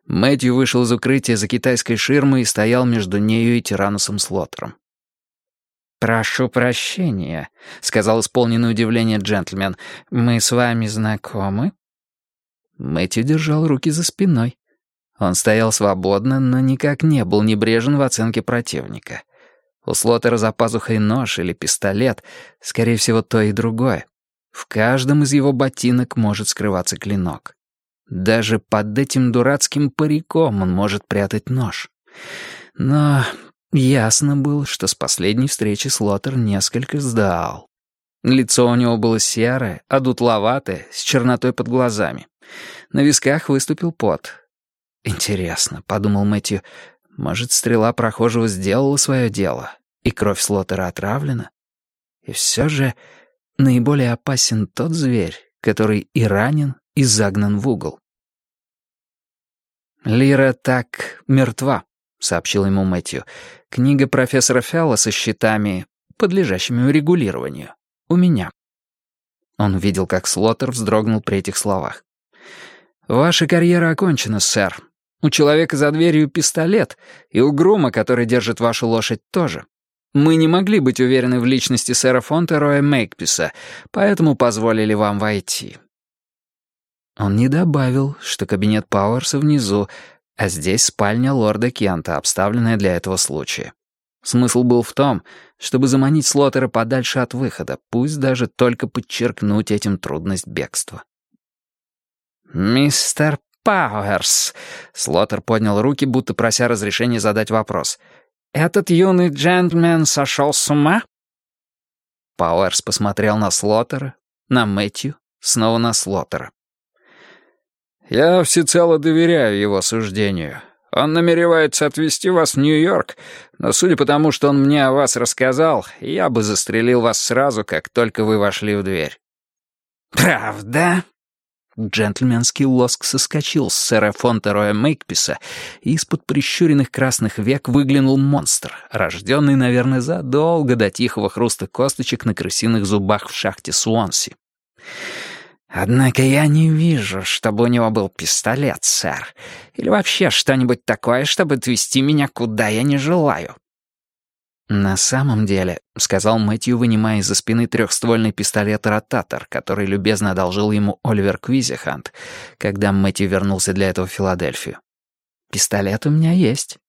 Мэтью вышел из укрытия за китайской ширмой и стоял между нею и Тиранусом Слоттером. «Прошу прощения», — сказал исполненный удивления джентльмен. «Мы с вами знакомы?» Мэтью держал руки за спиной. Он стоял свободно, но никак не был небрежен в оценке противника. У Слоттера за пазухой нож или пистолет, скорее всего, то и другое. В каждом из его ботинок может скрываться клинок. Даже под этим дурацким париком он может прятать нож. Но ясно было, что с последней встречи Слоттер несколько сдал. Лицо у него было серое, одутловатое, с чернотой под глазами. На висках выступил пот. «Интересно», — подумал Мэтью, — «может, стрела прохожего сделала свое дело, и кровь Слоттера отравлена? И все же наиболее опасен тот зверь, который и ранен, и загнан в угол». «Лира так мертва», — сообщил ему Мэтью. «Книга профессора Фелла со счетами, подлежащими урегулированию, у меня». Он увидел, как Слоттер вздрогнул при этих словах. «Ваша карьера окончена, сэр. У человека за дверью пистолет, и у грума, который держит вашу лошадь, тоже. Мы не могли быть уверены в личности сэра Фонтероя Мейкписа, поэтому позволили вам войти». Он не добавил, что кабинет Пауэрса внизу, а здесь спальня лорда Кента, обставленная для этого случая. Смысл был в том, чтобы заманить Слоттера подальше от выхода, пусть даже только подчеркнуть этим трудность бегства. «Мистер Пауэрс», — Слоттер поднял руки, будто прося разрешения задать вопрос, «этот юный джентльмен сошел с ума?» Пауэрс посмотрел на Слоттера, на Мэтью, снова на Слоттера. «Я всецело доверяю его суждению. Он намеревается отвезти вас в Нью-Йорк, но судя по тому, что он мне о вас рассказал, я бы застрелил вас сразу, как только вы вошли в дверь». «Правда?» Джентльменский лоск соскочил с сэра Фонтероя Мейкписа, и из-под прищуренных красных век выглянул монстр, рожденный, наверное, задолго до тихого хруста косточек на крысиных зубах в шахте Суонси. «Однако я не вижу, чтобы у него был пистолет, сэр. Или вообще что-нибудь такое, чтобы отвезти меня, куда я не желаю». «На самом деле», — сказал Мэтью, вынимая из-за спины трехствольный пистолет-ротатор, который любезно одолжил ему Оливер Квизихант, когда Мэтью вернулся для этого в Филадельфию. «Пистолет у меня есть».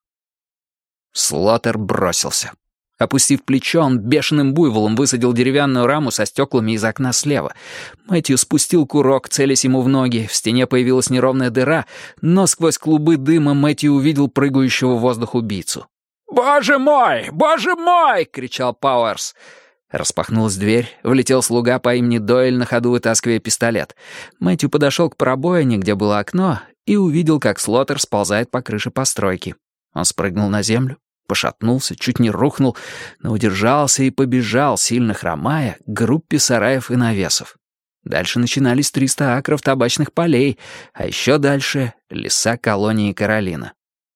Слоттер бросился. Опустив плечо, он бешеным буйволом высадил деревянную раму со стеклами из окна слева. Мэтью спустил курок, целясь ему в ноги. В стене появилась неровная дыра, но сквозь клубы дыма Мэтью увидел прыгающего в воздух убийцу. «Боже мой! Боже мой!» — кричал Пауэрс. Распахнулась дверь, влетел слуга по имени Дойль, на ходу вытаскивая пистолет. Мэтью подошел к пробоине, где было окно, и увидел, как Слоттер сползает по крыше постройки. Он спрыгнул на землю, пошатнулся, чуть не рухнул, но удержался и побежал, сильно хромая, к группе сараев и навесов. Дальше начинались 300 акров табачных полей, а еще дальше — леса колонии Каролина.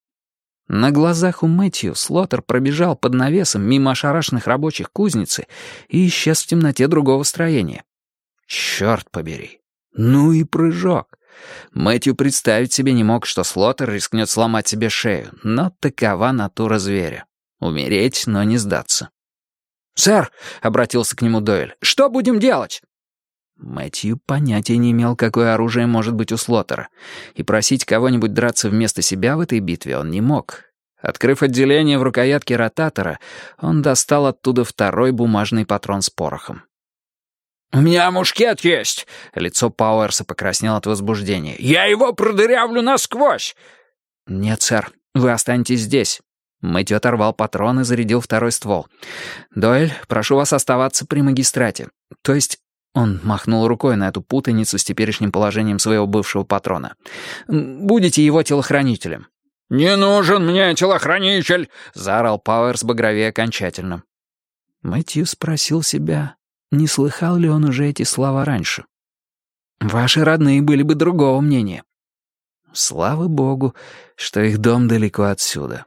На глазах у Мэтью Слоттер пробежал под навесом мимо ошарашенных рабочих кузницы и исчез в темноте другого строения. Черт побери! Ну и прыжок! Мэтью представить себе не мог, что Слоттер рискнет сломать себе шею, но такова натура зверя. Умереть, но не сдаться. «Сэр», — обратился к нему Дойль, — «что будем делать?» Мэтью понятия не имел, какое оружие может быть у Слоттера, и просить кого-нибудь драться вместо себя в этой битве он не мог. Открыв отделение в рукоятке ротатора, он достал оттуда второй бумажный патрон с порохом. «У меня мушкет есть!» Лицо Пауэрса покраснело от возбуждения. «Я его продырявлю насквозь!» «Нет, сэр, вы останетесь здесь». Мэтью оторвал патрон и зарядил второй ствол. «Дойль, прошу вас оставаться при магистрате. То есть...» Он махнул рукой на эту путаницу с теперешним положением своего бывшего патрона. «Будете его телохранителем». «Не нужен мне телохранитель!» — заорал Пауэрс багровее окончательно. Мэтью спросил себя, не слыхал ли он уже эти слова раньше. «Ваши родные были бы другого мнения». Слава богу, что их дом далеко отсюда.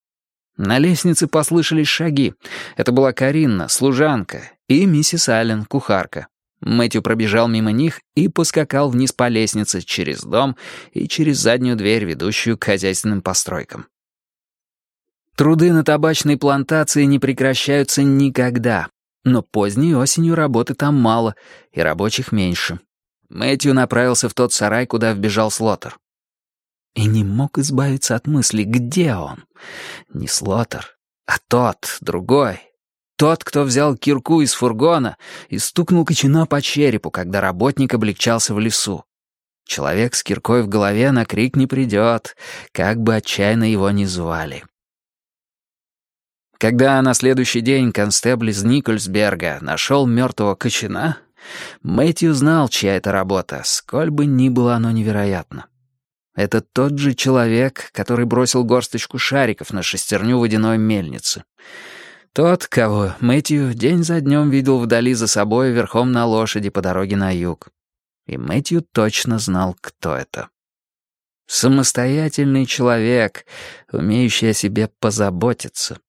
На лестнице послышались шаги. Это была Каринна, служанка, и миссис Аллен, кухарка. Мэтью пробежал мимо них и поскакал вниз по лестнице, через дом и через заднюю дверь, ведущую к хозяйственным постройкам. Труды на табачной плантации не прекращаются никогда, но поздней осенью работы там мало, и рабочих меньше. Мэтью направился в тот сарай, куда вбежал Слоттер. И не мог избавиться от мысли, где он. Не Слоттер, а тот, другой. Тот, кто взял кирку из фургона и стукнул кочана по черепу, когда работник облегчался в лесу. Человек с киркой в голове на крик не придет, как бы отчаянно его ни звали. Когда на следующий день констебль из Никольсберга нашел мертвого кочана, Мэтью знал, чья это работа, сколь бы ни было оно невероятно. Это тот же человек, который бросил горсточку шариков на шестерню водяной мельницы. Тот, кого Мэтью день за днем видел вдали за собой верхом на лошади по дороге на юг. И Мэтью точно знал, кто это. Самостоятельный человек, умеющий о себе позаботиться.